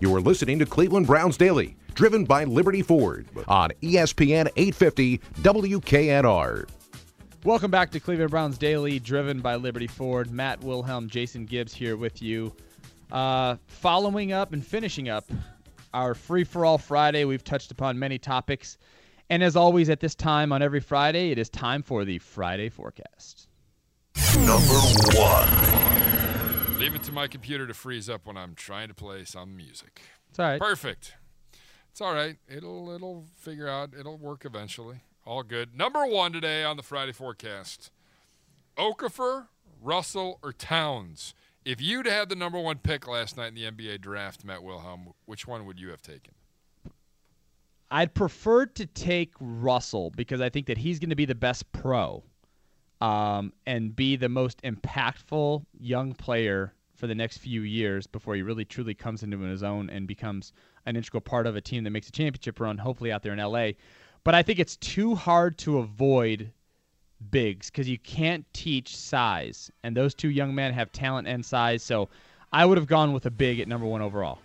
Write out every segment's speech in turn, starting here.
You are listening to Cleveland Browns Daily, driven by Liberty Ford on ESPN 850 WKNR. Welcome back to Cleveland Browns Daily, driven by Liberty Ford. Matt Wilhelm, Jason Gibbs here with you. Following up and finishing up our Free-for-All Friday, we've touched upon many topics. And as always at this time on every Friday, it is time for the Friday Forecast. Number 1. Leave it to my computer to freeze up when I'm trying to play some music. It's all right. Perfect. It's all right. It'll figure out. It'll work eventually. All good. Number 1 today on the Friday Forecast. Okafor, Russell, or Towns? If you'd had the number 1 pick last night in the NBA draft, Matt Wilhelm, which one would you have taken? I'd prefer to take Russell because I think that he's going to be the best pro and be the most impactful young player for the next few years before he really truly comes into his own and becomes an integral part of a team that makes a championship run, hopefully out there in L.A. But I think it's too hard to avoid bigs because you can't teach size, and those two young men have talent and size, so I would have gone with a big at number 1 overall.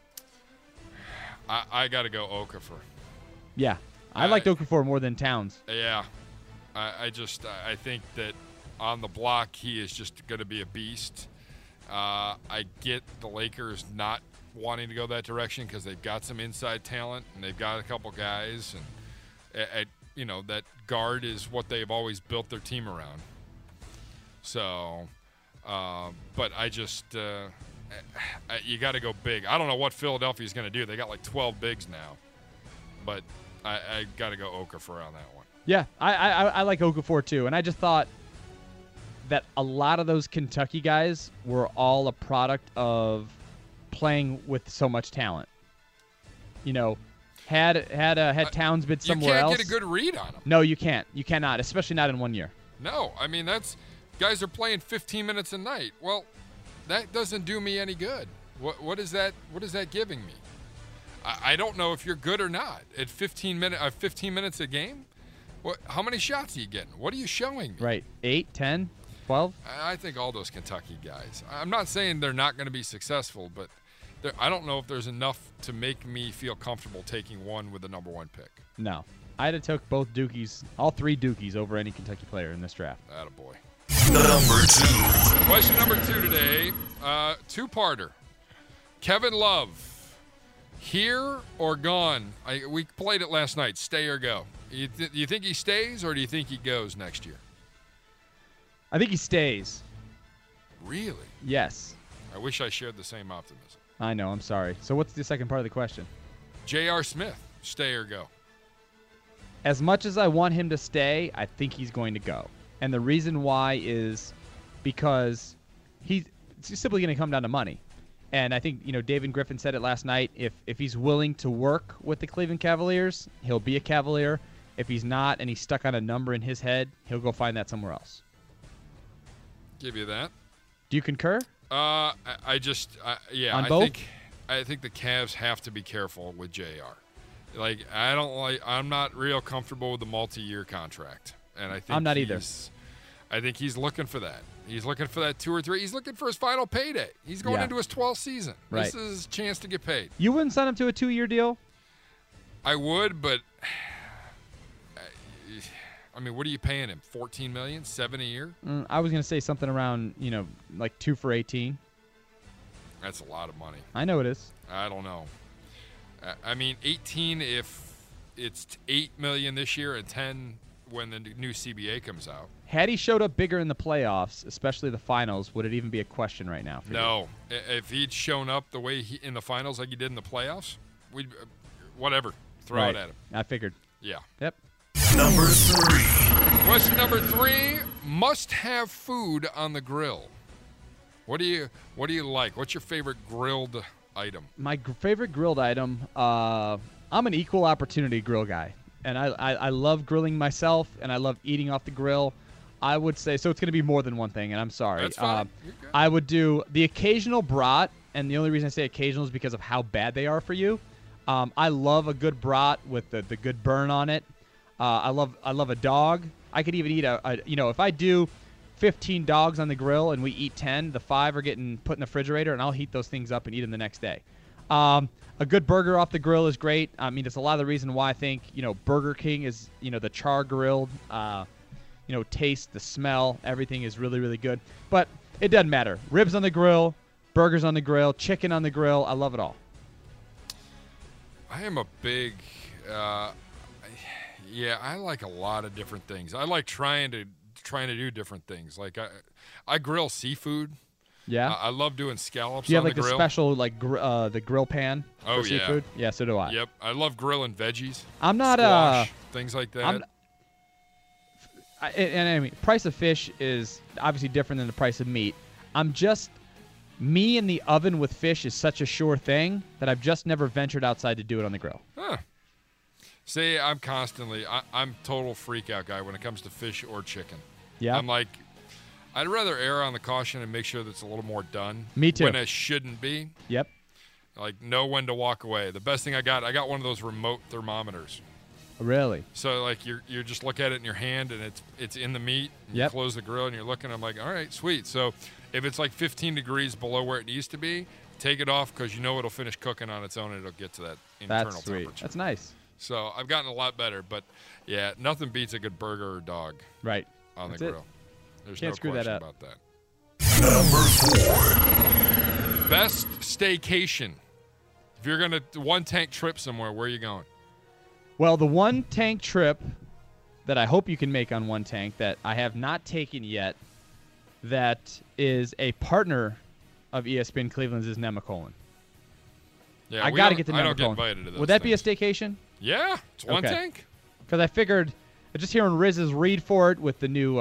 I got to go Okafor. Yeah, I liked Okafor more than Towns. Yeah. I think that on the block he is just going to be a beast. I get the Lakers not wanting to go that direction because they've got some inside talent and they've got a couple guys, and that guard is what they've always built their team around. So, but I just you got to go big. I don't know what Philadelphia's going to do. They got like 12 bigs now, but I got to go Okafor on that one. Yeah, I like Okafor too, and I just thought that a lot of those Kentucky guys were all a product of playing with so much talent. Had Towns been somewhere else, you can't get a good read on them. No, you can't. You cannot, especially not in 1 year. No, I mean guys are playing 15 minutes a night. Well, that doesn't do me any good. What is that giving me? I don't know if you're good or not at 15 minutes a game. How many shots are you getting? What are you showing me? Right, 8, 10, 12? I think all those Kentucky guys. I'm not saying they're not going to be successful, but I don't know if there's enough to make me feel comfortable taking one with the number 1 pick. No. I'd have took both Dukies, all 3 Dukies, over any Kentucky player in this draft. Attaboy. Number 2. Question number 2 today, 2-parter. Kevin Love, here or gone? We played it last night. Stay or go? You think he stays, or do you think he goes next year? I think he stays. Really? Yes. I wish I shared the same optimism. I know. I'm sorry. So what's the second part of the question? J.R. Smith, stay or go? As much as I want him to stay, I think he's going to go. And the reason why is because it's simply going to come down to money. And I think, David Griffin said it last night. If he's willing to work with the Cleveland Cavaliers, he'll be a Cavalier. If he's not and he's stuck on a number in his head, he'll go find that somewhere else. Give you that. Do you concur? Yeah. On both? I think the Cavs have to be careful with JR. I'm not real comfortable with the multi-year contract, and I think I'm not either. I think he's looking for that. He's looking for that 2 or 3. He's looking for his final payday. He's going into his 12th season. Right. This is his chance to get paid. You wouldn't sign him to a 2-year deal? I would, but what are you paying him? $14 million, $7 a year? I was going to say something around, like 2 for 18. That's a lot of money. I know it is. I don't know. 18 if it's $8 million this year and 10 when the new CBA comes out. Had he showed up bigger in the playoffs, especially the finals, would it even be a question right now? No. If he'd shown up the way in the finals like he did in the playoffs, we'd whatever. Throw it at him. I figured. Yeah. Yep. Number 3. Question number 3, must-have food on the grill. What do you like? What's your favorite grilled item? My favorite grilled item, I'm an equal opportunity grill guy. And I love grilling myself, and I love eating off the grill. I would say, so it's going to be more than one thing, and I'm sorry. That's fine. You're good. I would do the occasional brat, and the only reason I say occasional is because of how bad they are for you. I love a good brat with the good burn on it. I love a dog. I could even eat if I do 15 dogs on the grill and we eat 10, the 5 are getting put in the refrigerator, and I'll heat those things up and eat them the next day. A good burger off the grill is great. I mean, it's a lot of the reason why I think, Burger King is, the char grilled, taste, the smell, everything is really, really good. But it doesn't matter. Ribs on the grill, burgers on the grill, chicken on the grill. I love it all. I am a big, I like a lot of different things. I like trying to do different things. Like I grill seafood. Yeah. I love doing scallops Do you have on like the grill. the special the grill pan Oh, for yeah. seafood? Yeah, so do I. Yep. I love grilling veggies. I'm not squash, things like that. I mean, price of fish is obviously different than the price of meat. Me in the oven with fish is such a sure thing that I've just never ventured outside to do it on the grill. Huh. See, I'm total freak out guy when it comes to fish or chicken. Yeah. I'm like, I'd rather err on the caution and make sure that's a little more done. Me too. When it shouldn't be. Yep. Like, know when to walk away. The best thing I got one of those remote thermometers. Really? So, like, you just look at it in your hand, and it's in the meat. And Yep. You close the grill, and you're looking. I'm like, all right, sweet. So, if it's like 15 degrees below where it needs to be, take it off because you know it'll finish cooking on its own, and it'll get to that internal That's sweet. temperature. That's nice. So, I've gotten a lot better. But, yeah, nothing beats a good burger or dog Right. on That's the it. grill. There's Can't no screw that question up. about that. Number 4. Best staycation. If you're going to one-tank trip somewhere, where are you going? Well, the one tank trip that I hope you can make on one tank that I have not taken yet that is a partner of ESPN Cleveland's is Nemacolin. Yeah, I we got to don't- get to I don't get Nemacolin. invited to those Would that be a things. staycation? Yeah, it's one Okay. tank. Because I figured, just hearing Riz's read for it with the new,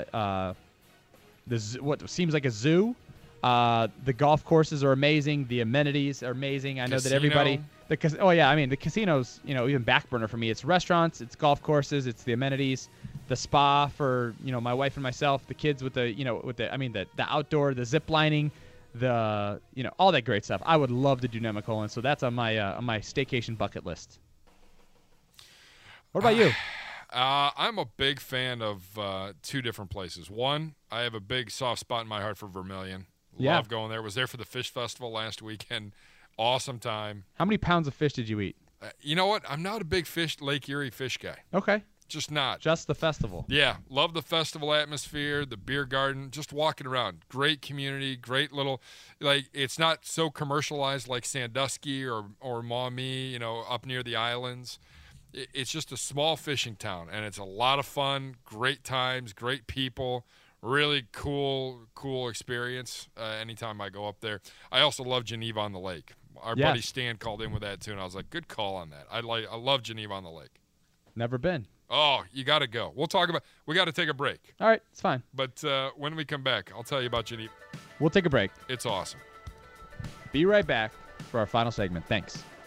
what seems like a zoo. The golf courses are amazing. The amenities are amazing. I know that everybody. Casino. The casinos. Even back burner for me. It's restaurants. It's golf courses. It's the amenities. The spa for my wife and myself. The kids with the outdoor, the zip lining, all that great stuff. I would love to do Nemacolin. So that's on my staycation bucket list. What about you? I'm a big fan of two different places. One, I have a big soft spot in my heart for Vermilion. Yeah. Love going there. Was there for the fish festival last weekend. Awesome time. How many pounds of fish did you eat? You know what? I'm not a big Lake Erie fish guy. Okay. Just not. Just the festival. Yeah, love the festival atmosphere, the beer garden, just walking around. Great community, great little, it's not so commercialized like Sandusky or Maumee, up near the islands. It's just a small fishing town, and it's a lot of fun, great times, great people, really cool experience anytime I go up there. I also love Geneva on the Lake. Our Yes. buddy Stan called in with that, too, and I was like, good call on that. I love Geneva on the Lake. Never been. Oh, you got to go. We got to take a break. All right, it's fine. But when we come back, I'll tell you about Geneva. We'll take a break. It's awesome. Be right back for our final segment. Thanks.